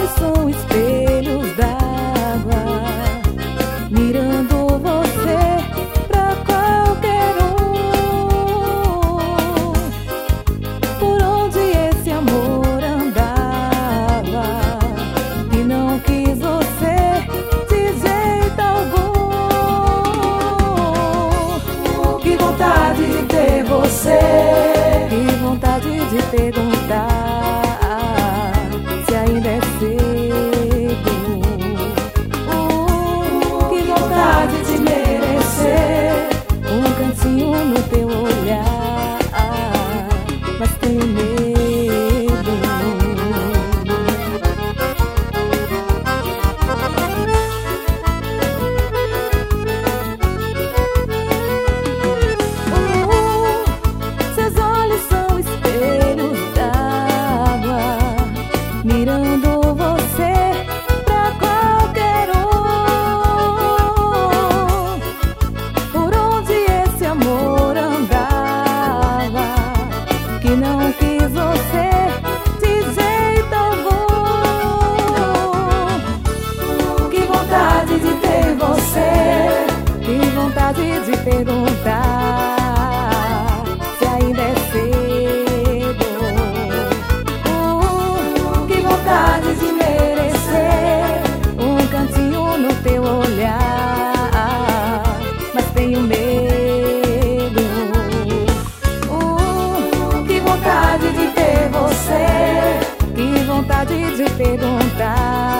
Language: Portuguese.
olhos são espelhos d'água, mirando você pra qualquer um. Por onde esse amor andava, que não quis você de jeito algum. Que vontade de ter você, que vontade de perguntar se ainda é cedo. que vontade de merecer Um cantinho no teu olhar, mas tenho medo. Seus olhos são espelhos d'água, mirando você pra qualquer um. Por onde esse amor andava, que não quis você de jeito algum. que vontade de ter você, Que vontade de perguntar se ainda é cedo. que vontade de merecer Um cantinho no teu olhar, mas tenho medo. que vontade de ter você, Que vontade de perguntar